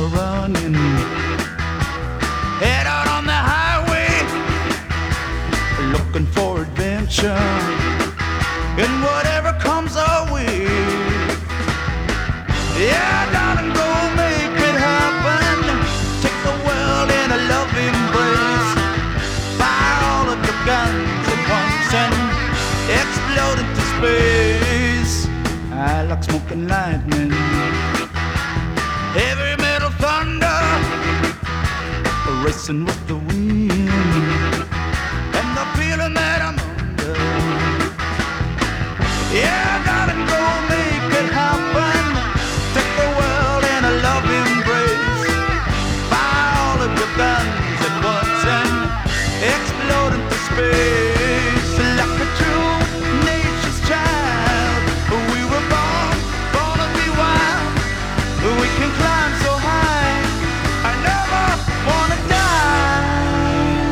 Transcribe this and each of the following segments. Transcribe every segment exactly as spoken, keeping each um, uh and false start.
motor running, head out on the highway, looking for adventure and whatever comes our way. Yeah, darling, go make it happen. Take the world in a love embrace. Fire all of your guns at once and explode into space. I like smoking lightning, heavy metal thunder, racing with the wind, and the feeling that I'm under. Yeah, darling, go make it happen. Take the world in a love embrace. Fire all of your guns at once and explode into space. Like a true nature's child, we were born, born to be wild. We can climb so high, I never wanna die.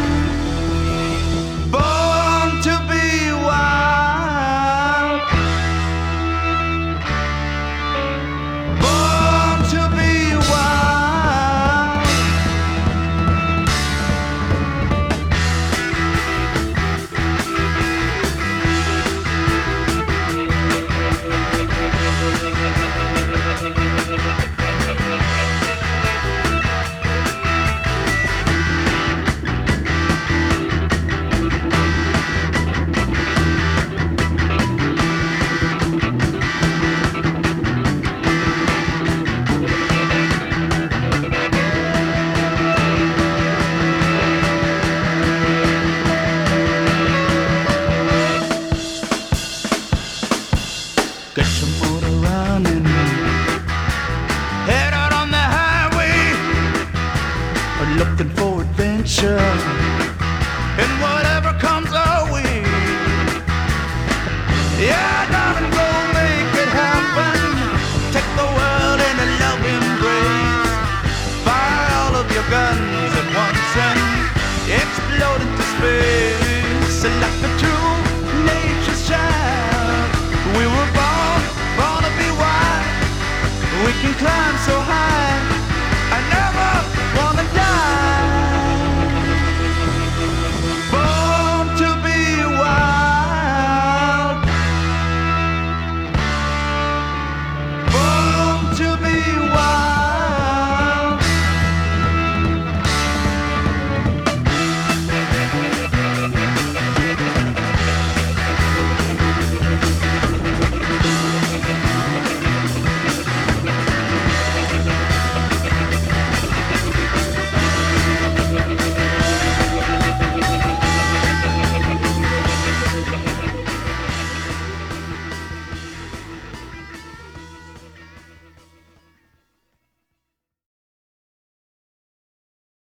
Born to be wild, born to be wild. Get your motor running, head out on the highway, looking for adventure and whatever comes our way. Yeah.